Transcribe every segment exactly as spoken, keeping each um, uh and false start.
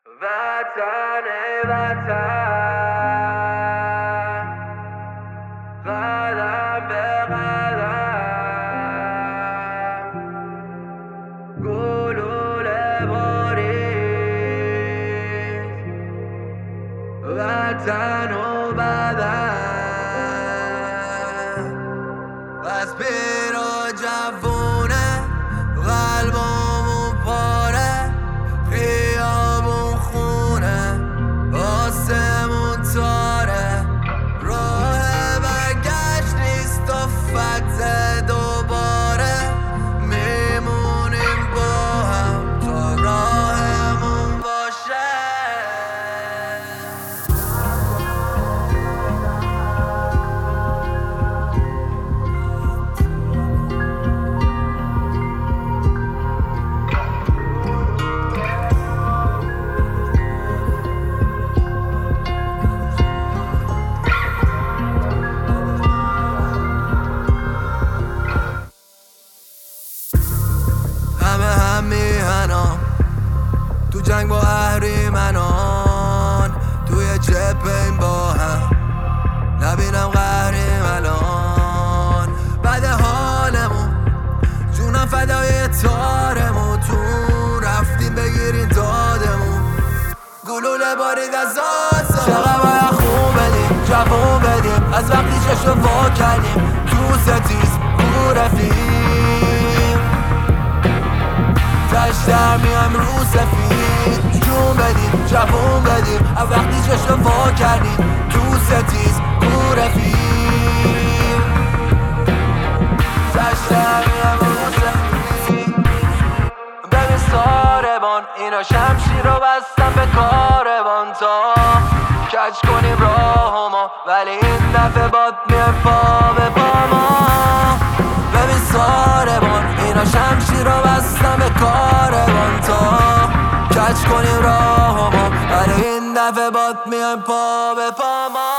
وطن ای وطن، قدم به قدم، گلوله باریز، وطن و بدن. از پیر و جوونه قلبمون پاره، خیابون خونه آسمون تاره، راه برگشت نیست و فتح دوباره، میمونیم با هم تا راهمون باشه. تو جنگ با اهریمنان، توی جبهیم با هم، نبینم قهریم الان. بعد حالمون جونم فدای تارمون، تو رفتیم بگیرین دادمون، گلوله بارید از آسمون. چقدر باید خون بدیم جوون بدیم، از وقتی چشم وا کردیم تو ستیز رو رفیم، تش در میایم رو سفید، جون بدیم جوون بدیم، از وقتی چشم وا کردیم تو ستیز رو رفیم، تش در میایم رو سفید. ببین ساربان اینا شمشیر رو بستن به کاروان تا کج کنیم راه ما، ولی این دفعه باد میایم پا به پا ما. ببین ساربان اینا شمشیر رو بستن به کاروان تا کج کنیم راه ما، ولی این دفعه باد میایم پا به پا ما.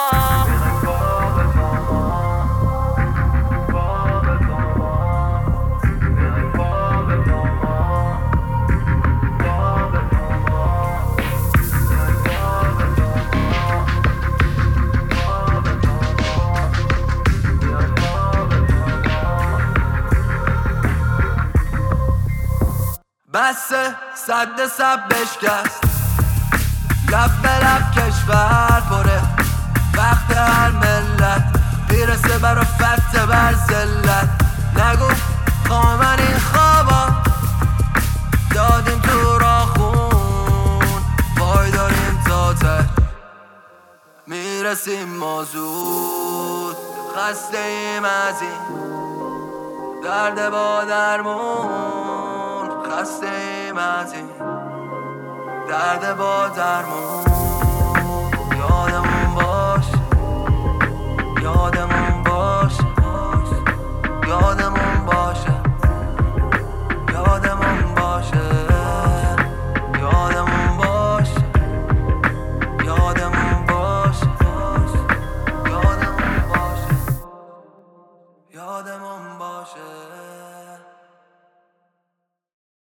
بسه صد سب بشکست، لب به لب کشور پره، وقت هر ملت میرسه برا فتح بر زلت. نگو خامن این خوابا دادیم تو را خون، وای داریم تا ته میرسیم ما زود، خسته ایم از این درد با درمون، خسته ایم از این درد با درمون.